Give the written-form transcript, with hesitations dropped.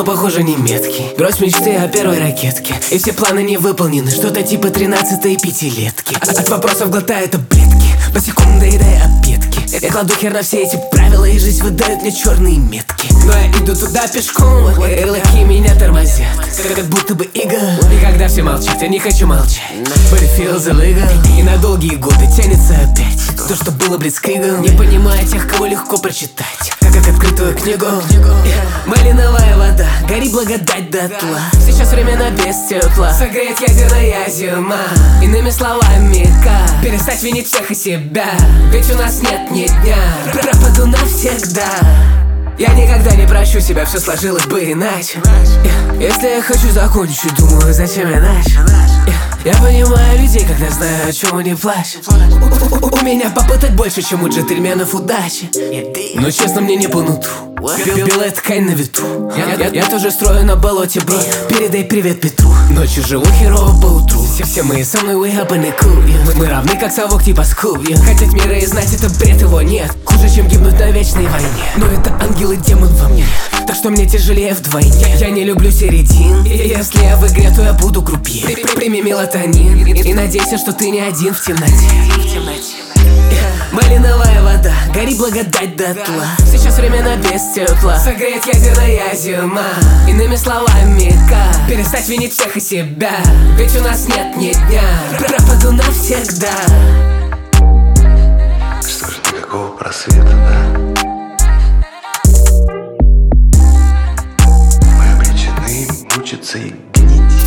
похоже, не меткий. Брось мечты о первой ракетке, и все планы не выполнены. Что-то типа 13-й пятилетки. От вопросов глотает таблетки, босиком доедая обедки. Я кладу хер на все эти правила, и жизнь выдает мне черные метки. Но я иду туда пешком, ярлыки меня тормозят, как будто бы иго. И когда все молчат, я не хочу молчать. But it feels illegal. И на долгие годы тянется опять то, что было блицкригом. Не понимая тех, кого легко прочитать, как открытую книгу. Малиновая вода, гори благодать дотла. Сейчас времена без тепла, согреет ядерная зима. Иными словами, как перестать винить всех и себя, ведь у нас нет ни дня. Пропаду навсегда. Я никогда не прощу себя, все сложилось бы иначе. Если я хочу закончить, думаю, зачем я начал. Я понимаю людей, когда знаю, о чем они плачут. У меня попыток больше, чем у джентльменов удачи. Но честно, мне не по нутру белая ткань на ветру. Я тоже строю на болоте, бро. Передай привет Петру. Ночью живу херово поутру. Все мы со мной we up in the cool, yeah. Мы равны, как совок типа Скул, yeah. Хотеть мира и знать, это бред, его нет. Хуже, чем гибнуть на вечной войне. Но это ангел и демон во мне, так что мне тяжелее вдвойне. Я не люблю середин, если я в игре, то я буду крупье. Прими мелатонин и надейся, что ты не один в темноте. Малиновая вода, гори благодать дотла. Сейчас времена без тепла, согреет ядерная зима. Иными словами, как перестать винить всех и себя, ведь у нас нет ни дня. Пропаду навсегда. Что ж, никакого просвета, да? Мы обречены мучиться и гнить.